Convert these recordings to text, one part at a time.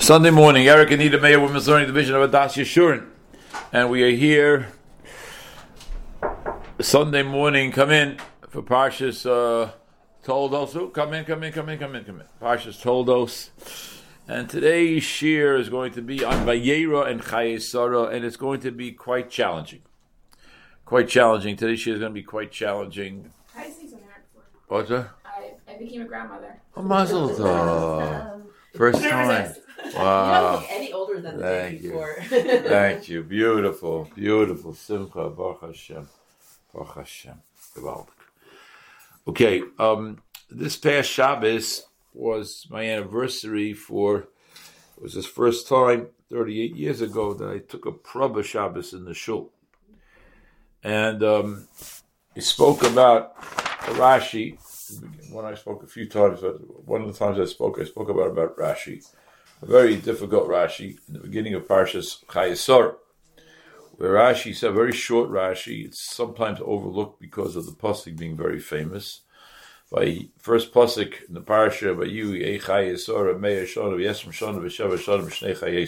Sunday morning, Eric and Nita Meyer, Women's Learning Division of Adas Yeshurun. And we are here Sunday morning. Come in for Parshas Toldos. Come in. Parshas Toldos. And today's shir is going to be on Vayera and Chayei Sarah, and it's going to be quite challenging. Today's shir is going to be quite challenging. I see something right before. What's that? I became a grandmother. Oh, mazel tov. First time. Wow. You don't look any older than the day before. Thank you. Beautiful. Simcha. Baruch Hashem. Gewaldig. Okay. This past Shabbos was my anniversary it was this first time 38 years ago that I took a Prabha Shabbos in the shul. And he spoke about Rashi. When I spoke a few times, one of the times I spoke about Rashi. A very difficult Rashi in the beginning of Parshas Chayei Sarah, where Rashi is a very short Rashi. It's sometimes overlooked because of the pasuk being very famous. By first pasuk in the parsha, by you Chayei Sarah, Meir Shana, Yesrim Shana, V'Sheva Shana, V'Shnei Chayei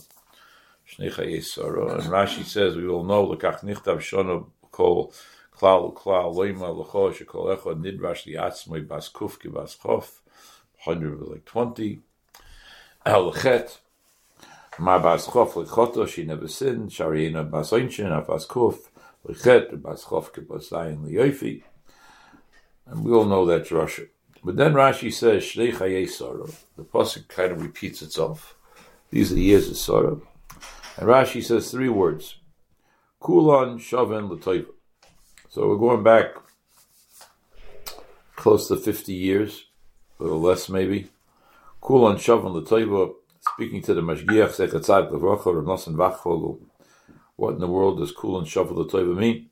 Sarah. And Rashi says, we all know L'kach Nichtav Shana Kol Klal Loima L'Cho Shekol Echad Nidrash Li'atzmoi Bas Kuf Ki Bas Chof 120. Al-Chet, Ma Bas Chof L'Choto, she never sinned, Shariena Bas Einshin, Bas Kuf, L'Chet, Bas Chof Ki Bas Zayin L'Yofi. And we all know that's Rashi. But then Rashi says, Shnei Chayei Sarah. The pasuk kind of repeats itself. These are the years of Sarah. And Rashi says three words. Kulan Shaven L'Toiva. So we're going back close to 50 years, a little less maybe. Kulan Shavan L'Toiva, speaking to the Mashgiach Sechatzad L'Vracha Rav Nosson Wachvogel. What in the world does Kulan Shavan L'Toiva mean?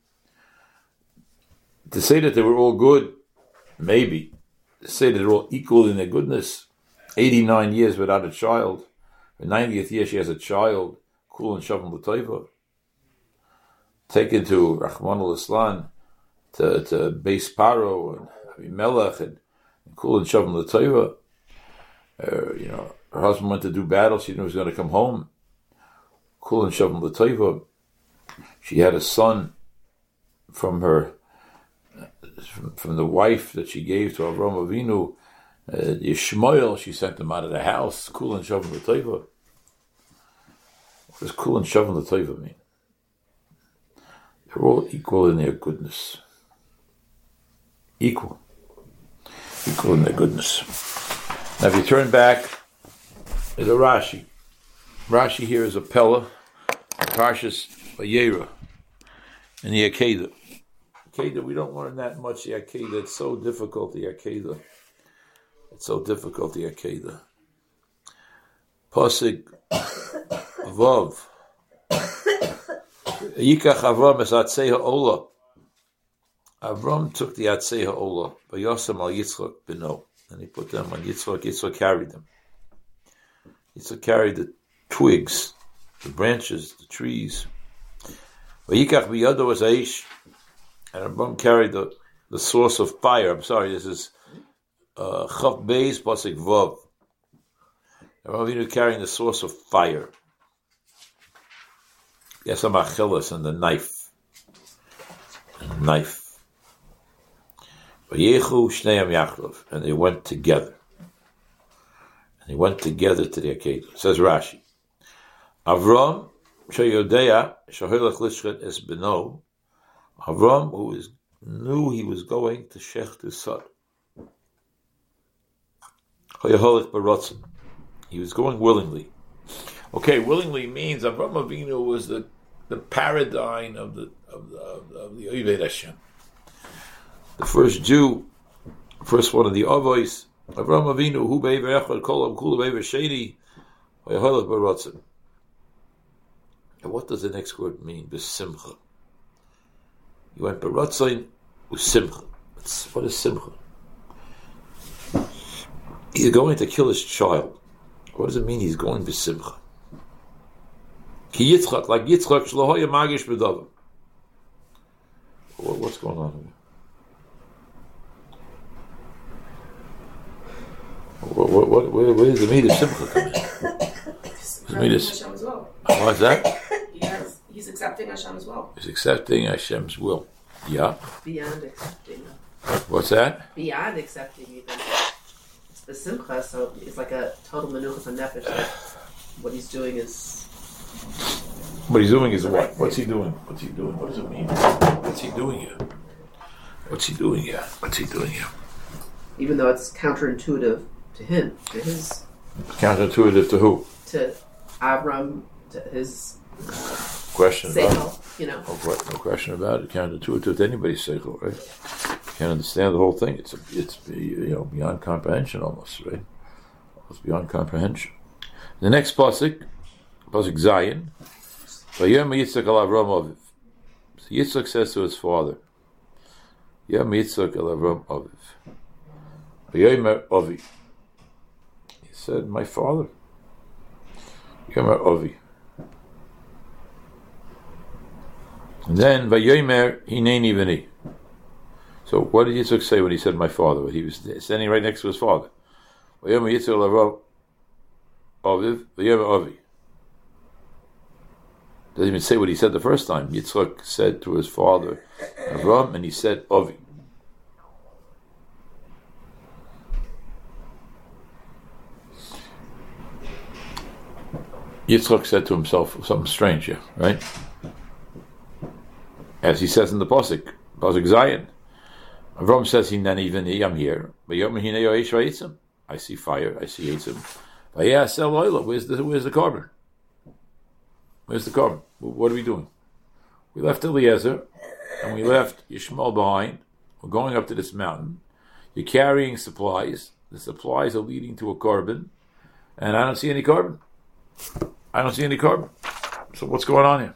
To say that they were all good, maybe. To say that they're all equal in their goodness. 89 years without a child. The 90th year she has a child. Kulan Shavan L'Toiva. Taken to Rahman al-Islan, to Beis Paro and Abimelech and Kulan Shavan L'Toiva. Her husband went to do battle. She knew he was going to come home. Kulan Shavan L'Toiva. She had a son from the wife that she gave to Avraham Avinu, Yishmael. She sent him out of the house. Kulan Shavan L'Toiva. What does Kulan Shavan L'Toiva mean? They're all equal in their goodness. Equal in their goodness. Now, if you turn back, there's a Rashi. Rashi here is a Pella, Parshas Vayera, and the Akedah. Akedah, we don't learn that much, the Akedah. It's so difficult, the Akedah. Pasuk Vav. Yikach Avram es Atzei Ha'olah. Avram took the Atzei Ha'olah, Vayosam al Yitzchak Beno. And he put them on Yitzchak. Yitzchak carried them. Yitzchak carried the twigs, the branches, the trees. Vayikach biyado as Aish. And Avram carried the source of fire. I'm sorry, this is Chav Beis Pasuk Vav. Avram carrying the source of fire. Yes, I'm Achilles and the knife. Vayechu Shneim Yachlov, and they went together. To the Akedah. Says Rashi. Avram Sheyodea Shahilach Lishchet Es Beno. Avram, who knew he was going to shecht his son. Hayaholich Baratzim. He was going willingly. Okay, willingly means Avram Avinu was the paradigm of the Oved Hashem. The first Jew, first one of the Avos, Avram Avinu, hu be'ever echad kol kula be'ever sheni, v'yahalach baratzim. And what does the next word mean? B'simcha. You went baratzim with simcha. What is simcha? He's going to kill his child. What does it mean he's going b'simcha? Ki Yitzchak, like Yitzchak, shlohoya magish b'davar. What's going on here? Where does the meat of simcha come in? accepting just- Hashem as well. What's that? He's accepting Hashem as well. He's accepting Hashem's will. Yeah. Beyond accepting. What's that? Beyond accepting even. It's the simcha, so it's like a total menuchas and nefesh. Like what he's doing is... What he's doing is what? What's he doing? What's he doing? What does it mean? What's he doing here? What's he doing here? What's he doing here? Even though it's counterintuitive to him, to his... Counterintuitive to who? To Avram, to his... Question about it. Seichel, you know. No question about it. Counterintuitive to anybody's seichel, right? Can't understand the whole thing. It's beyond comprehension almost, right? It's beyond comprehension. The next pasuk Zion. Vayom Yitzchak al Avram Aviv. So Yitzchak says to his father, Yom Yitzchak al Avram Aviv. Vayomer Avi. He said, my father. Yomer Avi. And then Vayomer Hineni V'ni. So what did Yitzchak say when he said my father? He was standing right next to his father. Vayomer Yitzchak al Avram Aviv. Vayomer Avi. Doesn't even say what he said the first time. Yitzchak said to his father Avram, and he said Avi. Yitzchak said to himself something strange here, right? As he says in the pasuk Zion. Avram says, "Hineni v'ni, I'm here. I see fire, I see Eitzim. Where's the carbon? Where's the carbon? What are we doing? We left Eliezer, and we left Yishmael behind. We're going up to this mountain. You're carrying supplies. The supplies are leading to a carbon, and I don't see any carbon. I don't see any carbon. So what's going on here?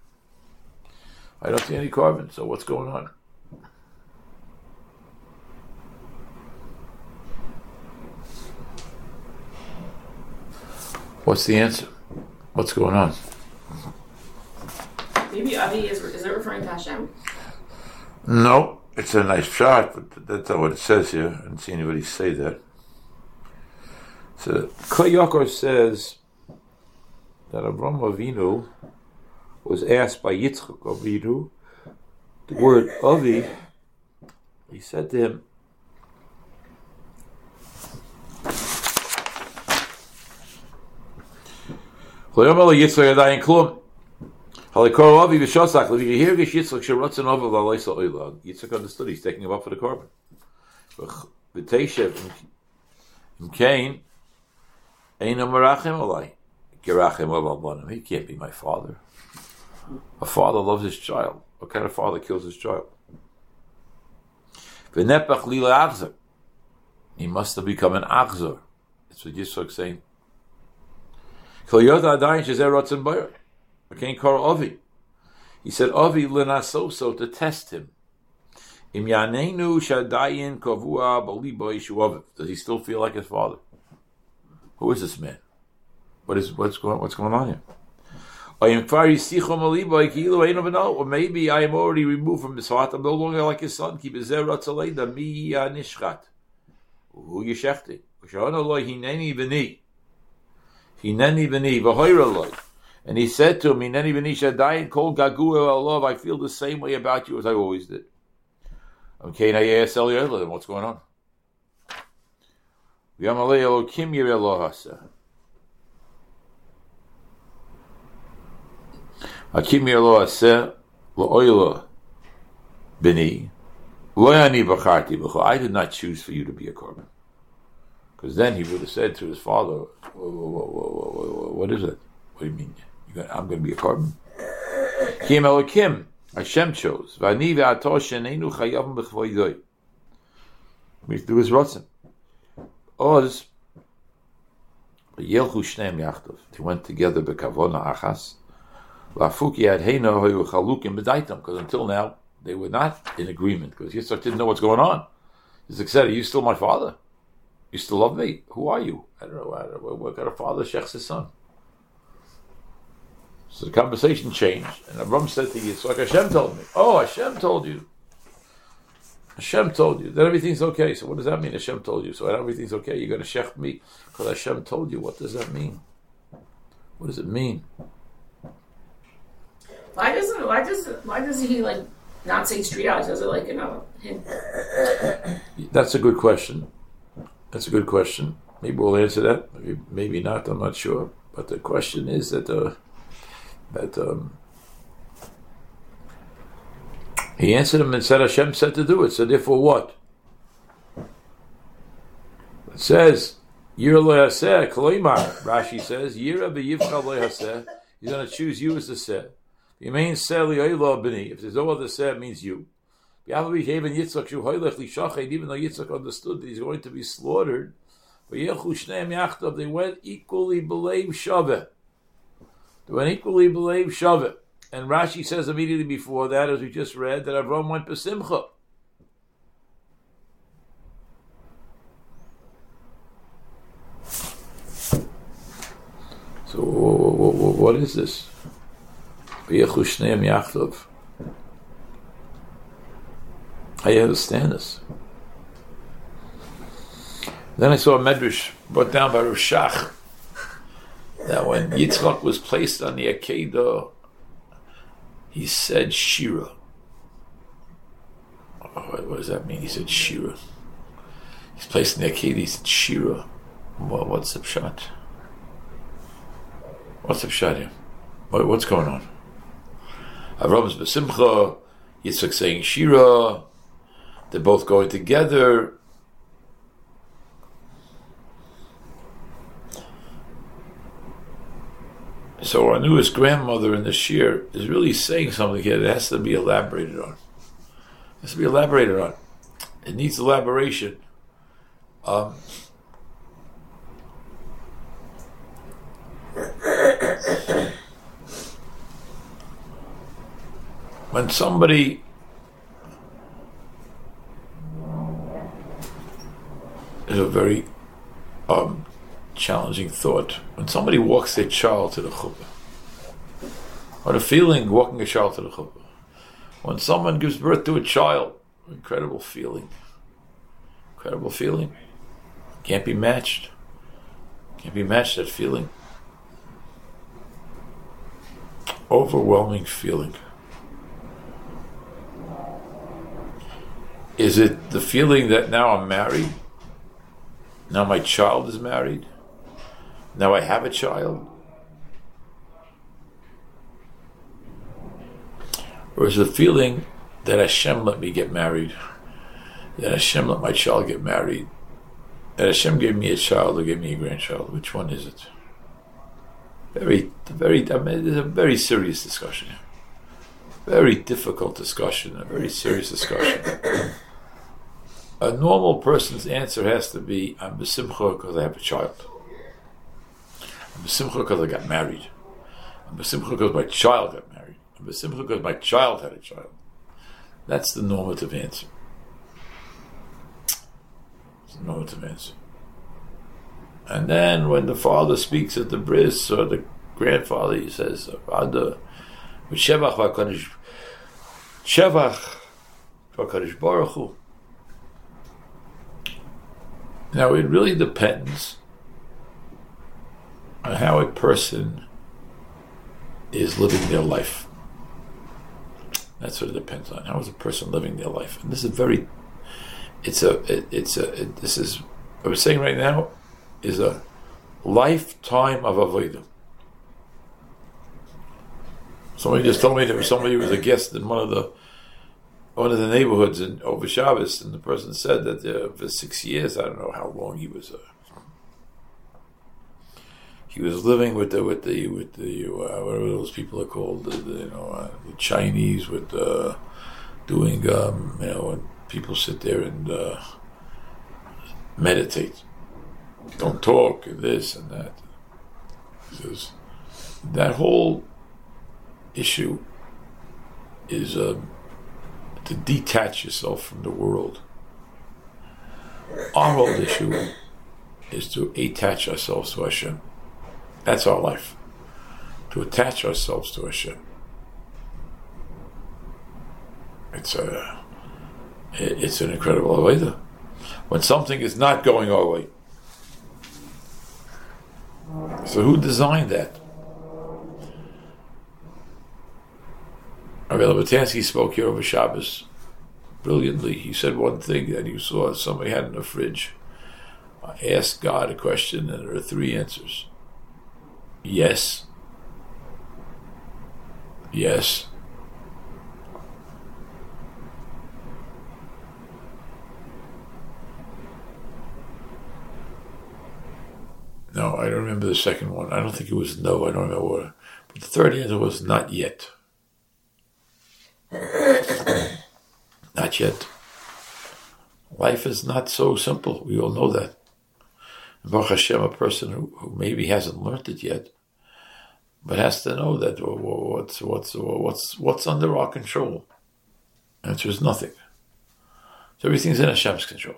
I don't see any carbon, so what's going on? What's the answer? What's going on? Maybe Avi is it referring to Hashem? No, it's a nice shot, but that's not what it says here. I didn't see anybody say that. So Klei Yakar says that Avram Avinu was asked by Yitzchak Avinu the word Avi. He said to him, Yitzchak understood he's taking him up for the carbon. He can't be my father. A father loves his child. What kind of father kills his child? He must have become an achzor. That's what Yitzchak's saying. He said, Avi l'nasoso, to test him. Does he still feel like his father? Who is this man? What's going on here? Or maybe I am already removed from his heart. I'm no longer like his son. And he said to him, I feel the same way about you as I always did. Okay, now you ask Eliezer, what's going on? I did not choose for you to be a korban. Because then he would have said to his father, what is it? What do you mean? I'm going to be a korban? Kim Elokim, Hashem chose. We have to do his rotzen. Oz, Yelchu Shneim Yachtov. They went together bekavona achas. Lafuki had heino hoyu chalukim b'daitam. Because until now they were not in agreement. Because Yitzchak didn't know what's going on. Yitzchak said, "Are you still my father? You still love me? Who are you? I don't know. What kind of father shechs his son?" So the conversation changed, and Avram said to Yitzchak, "Hashem told me." Oh, Hashem told you. Hashem told you. Then everything's okay. So what does that mean? Hashem told you. So everything's okay. You're going to shech me because Hashem told you. What does that mean? What does it mean? Why does he like not say street art? Does it like hint? That's a good question. That's a good question. Maybe we'll answer that. Maybe not. I'm not sure. But the question is that he answered him and said Hashem said to do it. So therefore, what? It says Yira lo yaseh koloimar. Rashi says Yira b'yivcha lo yaseh. He's going to choose you as the seh. If there's no other seh, it means you. Even though Yitzchak understood that he's going to be slaughtered, they went equally b'leiv shaveh. They went equally b'leiv shaveh. And Rashi says immediately before that, as we just read, that Avram went b'simcha. So what is this? I understand this. Then I saw a medrash brought down by Rav Shach that when Yitzchak was placed on the Akedah, he said Shira. What does that mean? He said Shira. He's placed in the Akedah, he said Shira. What's the pshat? What's the pshat here? What's going on? Avram's b'simcha, Yitzchak saying Shira. They're both going together. So our newest grandmother in the shir is really saying something here that has to be elaborated on. It has to be elaborated on. It needs elaboration. When somebody is a very challenging thought. When somebody walks their child to the chuppah, what a feeling walking a child to the chuppah. When someone gives birth to a child, incredible feeling. Incredible feeling. Can't be matched. Can't be matched, that feeling. Overwhelming feeling. Is it the feeling that now I'm married? Now my child is married? Now I have a child? Or is it the feeling that Hashem let me get married? That Hashem let my child get married? That Hashem gave me a child or gave me a grandchild? Which one is it? It's a very serious discussion. Very difficult discussion, a very serious discussion. A normal person's answer has to be, I'm b'simcha because I have a child. I'm b'simcha because I got married. I'm b'simcha because my child got married. I'm b'simcha because my child had a child. That's the normative answer. It's the normative answer. And then when the father speaks at the bris, or the grandfather, he says, Vada, Shevach v'HaKadosh Baruch Hu. Now, it really depends on how a person is living their life. That's what it depends on. How is a person living their life? And this is what we're saying right now is a lifetime of avodah. Somebody just told me that somebody was a guest in one of the neighborhoods in over Shabbos, and the person said that for 6 years, I don't know how long he was living with the whatever those people are called, the Chinese, with doing when people sit there and meditate, don't talk, and this and that. Because that whole issue is to detach yourself from the world. Our whole issue is to attach ourselves to Hashem. That's our life. To attach ourselves to Hashem. It's an incredible avodah. When something is not going our way. So who designed that? Rabbi Lebatansky spoke here over Shabbos brilliantly. He said one thing that he saw somebody had in the fridge. I asked God a question, and there are three answers. Yes. Yes. No, I don't remember the second one. I don't think it was no. I don't remember what. But the third answer was not yet. Not yet. Life is not so simple. We all know that. And Baruch Hashem, a person who maybe hasn't learned it yet, but has to know that what's under our control. The answer is nothing. So everything's in Hashem's control.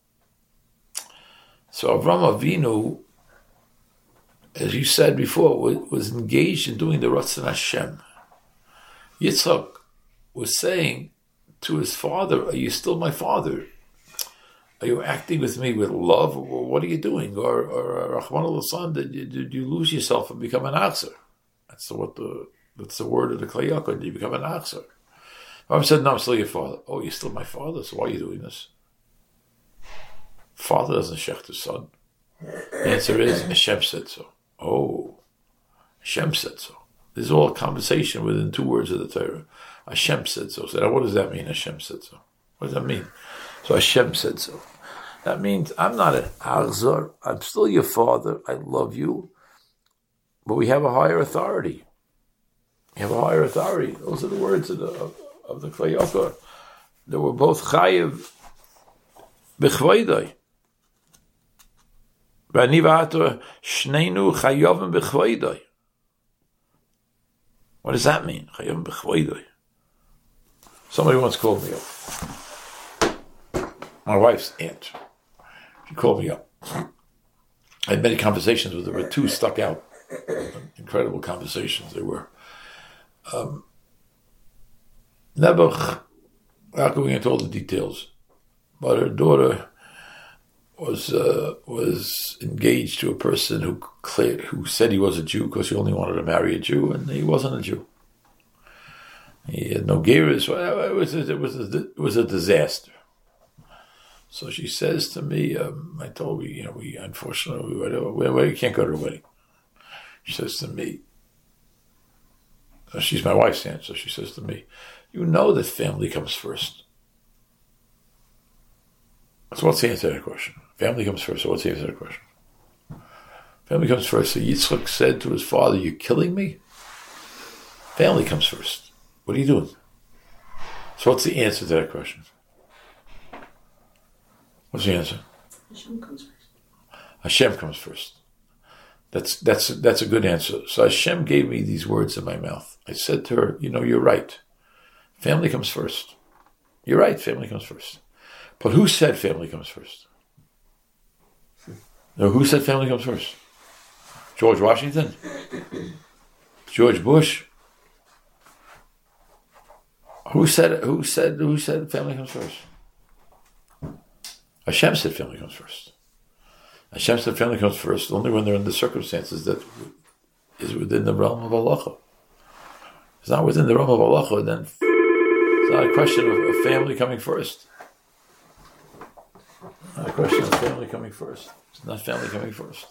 So Avraham Avinu, as you said before, was engaged in doing the Ratzon Hashem. Yitzchak was saying to his father, "Are you still my father? Are you acting with me with love, or what are you doing? Or Rahman al-San, did you lose yourself and become an achzer?" That's the word of the Klei Yaakov. Did you become an achzer? I said, "No, I'm still your father." "Oh, you're still my father, so why are you doing this?" Father doesn't shech his son. The answer is, Hashem said so. Oh, Hashem said so. This is all a conversation within two words of the Torah. Hashem said so. So now what does that mean, Hashem said so? What does that mean? So Hashem said so. That means I'm not an Achzor. I'm still your father. I love you. But we have a higher authority. We have a higher authority. Those are the words of the Klei Yaakov. They were both chayiv b'chvaydai. V'ani v'ato shneinu chayovim b'chvaydai. What does that mean? Chayovim b'chvaydai. Somebody once called me up. My wife's aunt. She called me up. I had many conversations with her, but two stuck out. Incredible conversations they were. Nebuch, without going into all the details, but her daughter was engaged to a person who said he was a Jew because he only wanted to marry a Jew, and he wasn't a Jew. He had no geras. It was a disaster. So she says to me, I told her, we unfortunately, we can't go to the wedding. She says to me, she's my wife's aunt, so she says to me, you know that family comes first. So what's the answer to that question? Family comes first, so what's the answer to that question? Family comes first. So Yitzchak said to his father, you're killing me? Family comes first. What are you doing? So what's the answer to that question? What's the answer? Hashem comes first. Hashem comes first. That's a good answer. So Hashem gave me these words in my mouth. I said to her, you're right. Family comes first. You're right, family comes first. But who said family comes first? No, who said family comes first? George Washington? George Bush? Who said family comes first? Hashem said family comes first. Hashem said family comes first only when they're in the circumstances that is within the realm of halacha. If it's not within the realm of halacha, then it's not a question of a family coming first. Not a question of family coming first. It's not family coming first.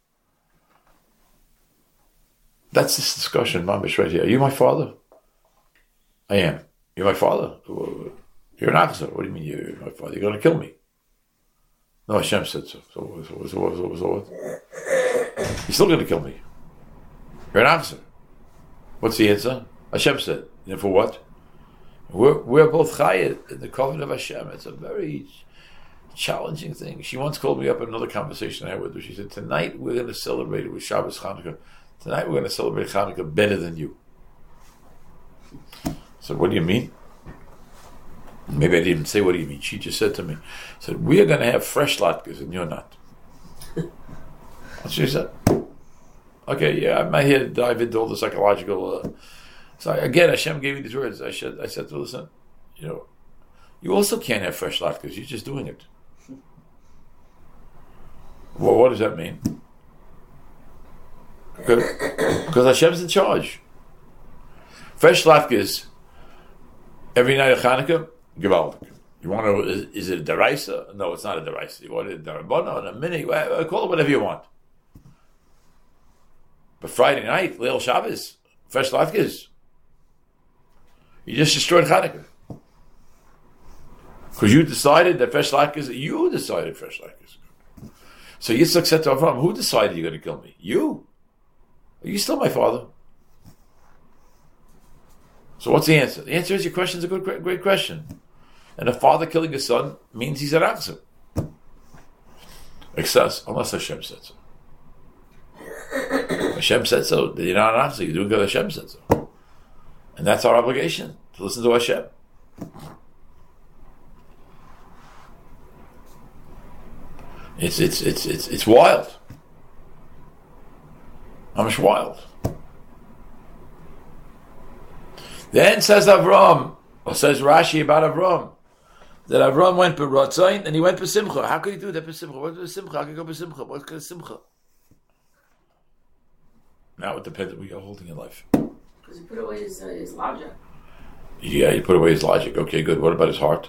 That's this discussion, Mamish, right here. Are you my father? I am. You're my father? You're an officer. What do you mean you're my father? You're going to kill me. No, Hashem said so. So what? You're still going to kill me. You're an officer. What's the answer? Hashem said. And for what? We're both chayet in the covenant of Hashem. It's a very challenging thing. She once called me up in another conversation I had with her. She said, tonight we're going to celebrate it with Shabbos Chanukah. Tonight we're going to celebrate Chanukah better than you. So what do you mean? Maybe I didn't even say what do you mean. She just said to me, we are going to have fresh latkes and you're not. That's what she said. Okay, yeah, I'm not here to dive into all the psychological. So again, Hashem gave me these words. I said to her, listen, you also can't have fresh latkes. You're just doing it. Well, what does that mean? Because Hashem's in charge. Fresh latkes Every night of Hanukkah, Gewaldig. You want to, is it a deraisa? No, it's not a deraisa. You want it a darabana, a mini, call it whatever you want. But Friday night, Leil Shabbos, fresh latkes, you just destroyed Hanukkah. Because you decided that fresh latkes, you decided fresh latkes. So Yitzchak said to Avraham, who decided you're going to kill me? You. Are you still my father? So what's the answer? The answer is your question is a great question. And a father killing his son means he's an achzer. Unless Hashem said so. Hashem said so, then you're not an achzer. You're doing because Hashem said so. And that's our obligation, to listen to Hashem. It's wild. How much wild? Then says Avram, or says Rashi about Avram, that Avram went b'rotzain and he went b'simcha. How could he do that b'simcha? What is b'simcha? How could he go b'simcha? What is simcha? Now it depends on what you're holding in life. Because he put away his logic. Yeah, he put away his logic. Okay, good. What about his heart?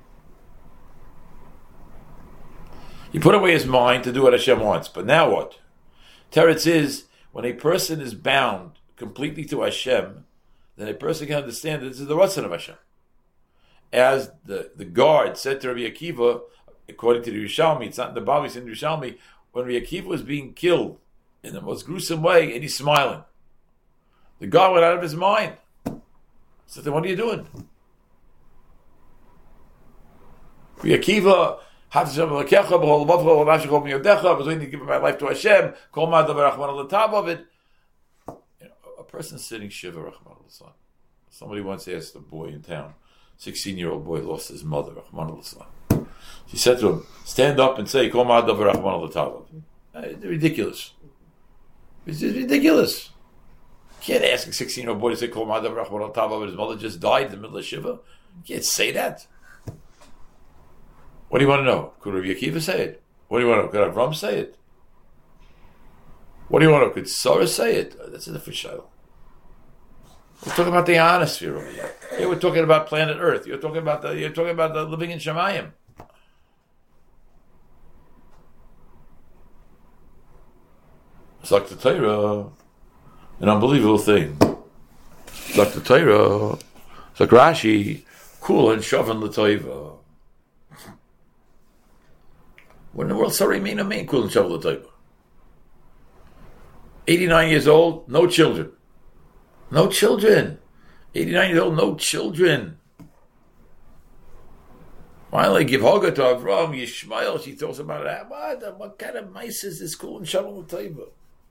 He put away his mind to do what Hashem wants. But now what? Teretz is, when a person is bound completely to Hashem, then a person can understand that this is the Ratzon of Hashem. As the guard said to Rabbi Akiva, according to the Yerushalmi, it's not in the Bava, it's in the Yerushalmi, when Rabbi Akiva was being killed in the most gruesome way, and he's smiling. The guard went out of his mind. So then what are you doing? Rabbi Akiva, I was waiting to give my life to Hashem. Of it. A person sitting shiva, Rahman al-Islam. Somebody once asked a boy in town, 16-year-old boy lost his mother, Rahman al-Islam. She said to him, stand up and say, Kol ma'adav Rahman al-Islam. Ridiculous. It's ridiculous. You can't ask a 16-year-old boy to say, Kol ma'adav Rahman al-Islam, but his mother just died in the middle of shiva. You can't say that. What do you want to know? Could Rabbi Akiva say it? What do you want to know? Could Avram say it? What do you want to know? Could Sarah say it? That's a different shayla. We're talking about the ionosphere over here. Here we're talking about planet Earth. You're talking about the living in Shemayim. It's like the Torah, an unbelievable thing. It's like the Torah. It's like Rashi, cool and shoving l'toiva. What in the world, sorry, mean cool and shoving l'toiva? 89 years old, no children. No children. 89 years old, no children. Finally, give Hagar to Avram, Yishmael, she talks about it. What kind of mice is this cool and shoving l'toiva?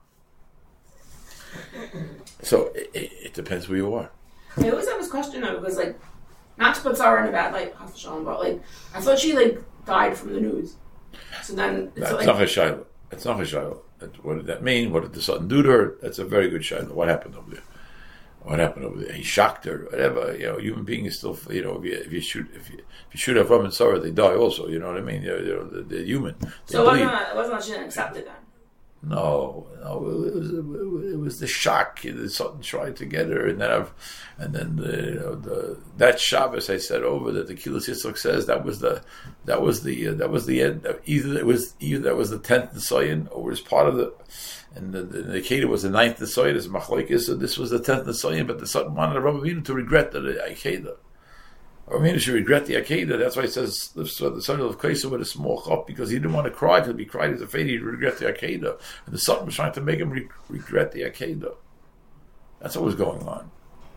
So it depends who you are. I always have this question though, because not to put Sarah in a bad light, but I thought she died from the news. So then it's not her shayla. It's not her shayla. What did that mean? What did the son do to her? That's a very good shayla. What happened over there? He shocked her. Whatever. Human being is still. If you shoot Avram and Sarah, they die also. You know what I mean? They're human. So it wasn't that she didn't accept it then. No, it was the shock. The son tried to get her, and then that Shabbos I said over that the Kilas Yitzchak says that was the end. Either that was the 10th Nisayan, or was part of the, and the Akeda was the 9th Nisayan. As Machlokes, so this was the 10th Nisayan, but the son wanted Avraham Avinu to regret the Akeda. Avinu should regret the Akeda. That's why it says the son of Kaisa with a small chop, because he didn't want to cry, because if he cried, he was afraid he'd regret the Akeda. And the son was trying to make him regret the Akeda. That's what was going on.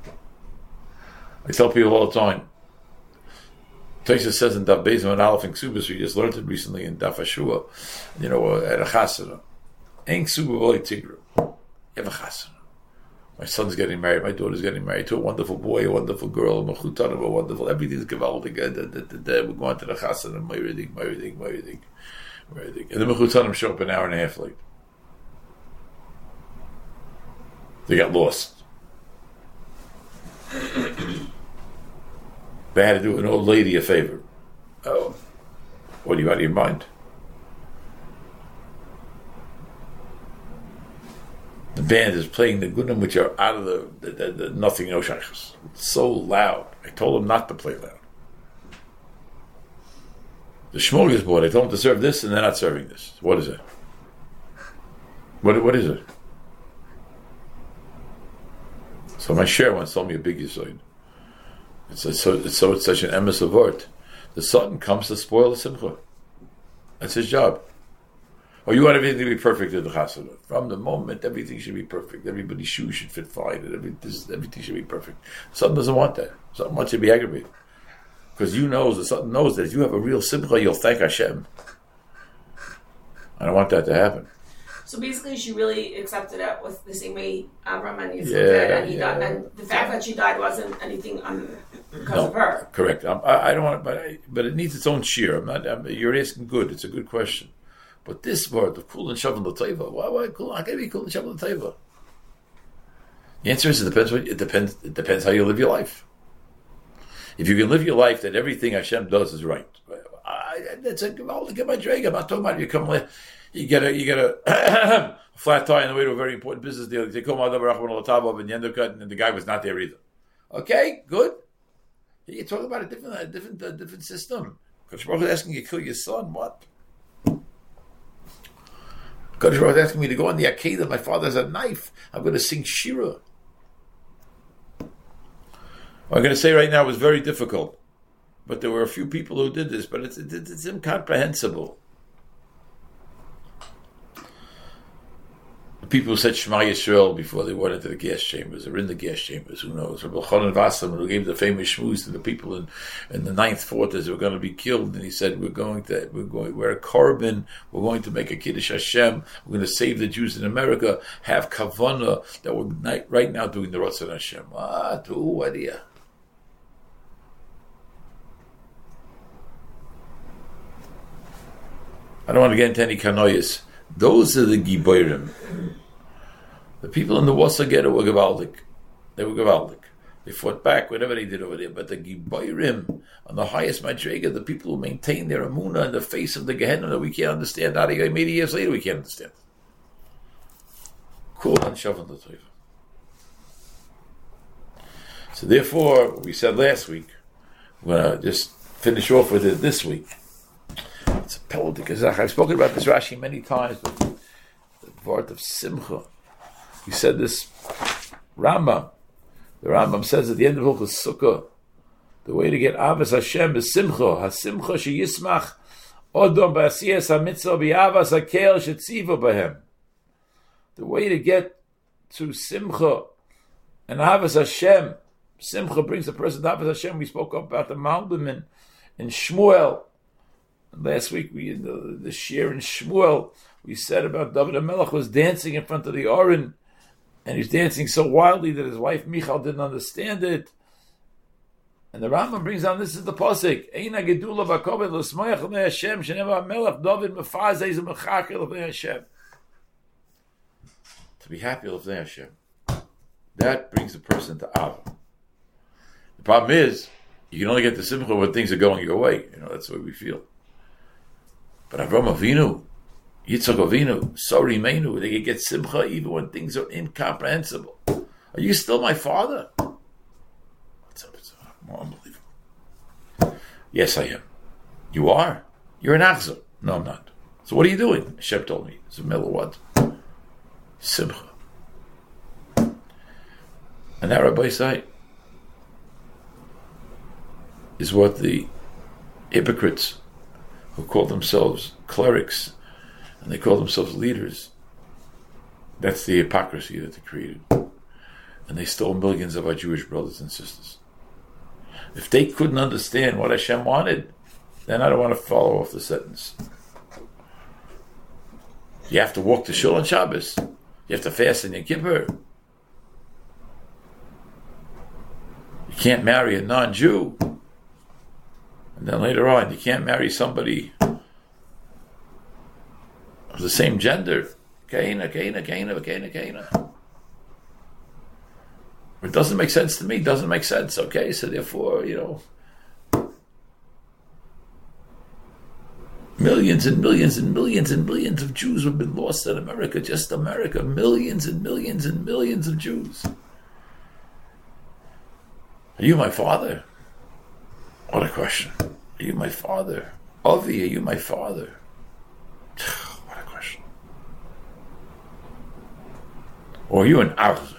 I tell people all the time. Taisa says in Daf Beis and Aleph and Ksubas, we just learned it recently in Daf Ashua, at a chasana. Ein Ksuba v'loi tigru. You have a chasana. My son's getting married, my daughter's getting married to a wonderful boy, a wonderful girl, a wonderful, everything's gewaldig. We're going to the chassan and Meiredik. And the Mechutanim show up an hour and a half late. They got lost. They had to do an old lady a favor. Oh, what are you out of your mind? The band is playing the Gunim, which are out of the nothing, no shaykhs. It's so loud. I told them not to play loud. The smorgasbord, I told them to serve this, and they're not serving this. What is it? What is it? So my share once told me a big yisoid. It's such an emes of art. The Sultan comes to spoil the simcha. That's his job. Oh, you want everything to be perfect in the chasana. From the moment, everything should be perfect. Everybody's shoes should fit fine. And everything should be perfect. The Sultan doesn't want that. The Sultan wants you to be aggravated. Because the Sultan knows that if you have a real simcha, you'll thank Hashem. I don't want that to happen. So basically, she really accepted it with the same way Avram and Yitzchak did, and he died. And the fact that she died wasn't anything because of her. Correct. I don't want, but it needs its own shear. You're asking good. It's a good question. But this word of kul and shav and l'teiva, why kul? How can it be kul and shav and l'teiva? The answer is it depends how you live your life. If you can live your life that everything Hashem does is right, that's a get my drag. I'm not talking about you get a flat tire on the way to a very important business deal. They come out of and the guy was not there either. Okay, good. You're talking about a different system. Kodesh Baruch Hu is asking you to kill your son. What? Kodesh Baruch Hu is asking me to go on the Akedah. My father has a knife. I'm going to sing Shira. What I'm going to say right now was very difficult, but there were a few people who did this. But it's incomprehensible. The people who said Shema Yisrael before they went into the gas chambers, or in the gas chambers, who knows? Rabbi Chanan Wasserman, who gave the famous shmooze to the people in the ninth fort as they were going to be killed, and he said, we're a carbon, we're going to make a Kiddush Hashem, we're going to save the Jews in America, have kavanah, that we're right now doing the Ratzon Hashem. What do you? I don't want to get into any kanoyas. Those are the Giborim. The people in the Warsaw Ghetto were Gavaldik. They were Gavaldik. They fought back, whatever they did over there. But the Giborim, on the highest Madrega, the people who maintain their Amunah in the face of the Gehenna that we can't understand. Not even 80 years later, we can't understand. Cool, and Shavan the Teva. So therefore, what we said last week, we're going to just finish off with it this week. It's a Peldik Azach. I've spoken about this Rashi many times, but the Vart of Simcha. We said this Rambam. The Rambam says at the end of Hilchos Sukkah, the way to get Avos Hashem is Simcha. HaSimcha sheyismach Odom ba'asiyas hamitzvah bi'avas hakel shetziva b'hem. The way to get to Simcha and Avos Hashem. Simcha brings the person to Avos Hashem. We spoke about the Malbim in Shmuel. Last week, the shir in Shmuel, we said about David HaMelech was dancing in front of the Aron, and he's dancing so wildly that his wife Michal didn't understand it. And the Rambam brings down, this is the pasuk: Eina gedula v'koved l'smoyach l'nei Hashem shenevar HaMelech David mefazeh z'mechakel l'nei Hashem. To be happy l'nei Hashem, that brings the person to Av. The problem is, you can only get the simcha when things are going your way. That's the way we feel. But Avram Avinu, Yitzchak Avinu, Sori Meinu, they can get simcha even when things are incomprehensible. Are you still my father? It's more unbelievable. Yes, I am. You are? You're an Achzor. No, I'm not. So what are you doing? Hashem told me. It's a middle what? Simcha. And that Rabbi Say is what the hypocrites who call themselves clerics and they call themselves leaders, that's the hypocrisy that they created. And they stole millions of our Jewish brothers and sisters. If they couldn't understand what Hashem wanted, then I don't want to follow off the sentence. You have to walk to Shul on Shabbos. You have to fast in Yom Kippur. You can't marry a non-Jew. And then later on, you can't marry somebody of the same gender. Kaina. It doesn't make sense to me. It doesn't make sense. Okay, so therefore, Millions and millions and millions and millions of Jews have been lost in America, just America. Millions and millions and millions of Jews. Are you my father? What a question. Are you my father? Avi, are you my father? What a question. Or are you an Arzer?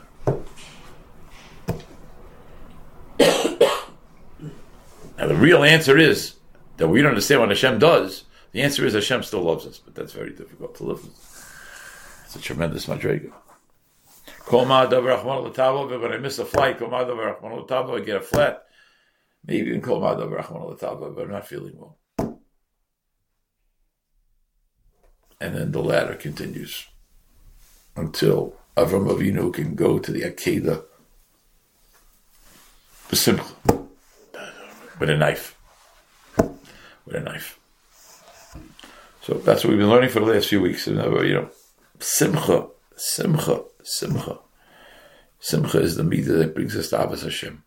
Now the real answer is that we don't understand what Hashem does. The answer is Hashem still loves us, but that's very difficult to live with. It's a tremendous madrega. When I miss a flight, I get a flat. Maybe even but I'm not feeling well. And then the ladder continues until Avram Avinu can go to the Akedah with a knife. With a knife. So that's what we've been learning for the last few weeks. Simcha. Simcha is the midah that brings us to Ahavas Hashem.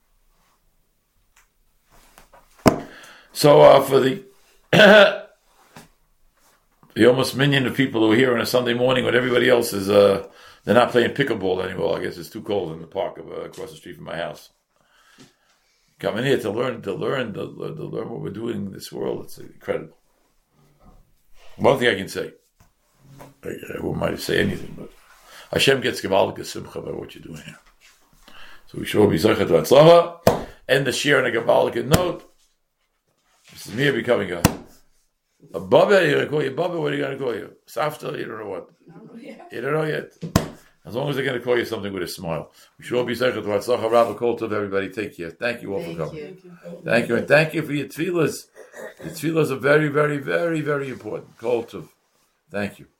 So for the almost million of people who are here on a Sunday morning when everybody else is, they're not playing pickleball anymore. I guess it's too cold in the park across the street from my house. Coming here to learn what we're doing in this world. It's incredible. One thing I can say, who might say anything, but Hashem gets Gevaldik Simcha by what you're doing here. So we should all be Zochet Vatzlava, end the share on a Gevaldik note. This is me becoming a Baba. You're going to call you Baba. What are you going to call you? Safta? You don't know what. You don't know yet. As long as they're going to call you something with a smile. We should all be Zochet Vatzlava. Rabbi Kol Tov, everybody. Take care. Thank you all for coming. Thank you. And thank you for your tefillahs. Your tefillahs are very, very, very, very important. Kol Tov. Thank you.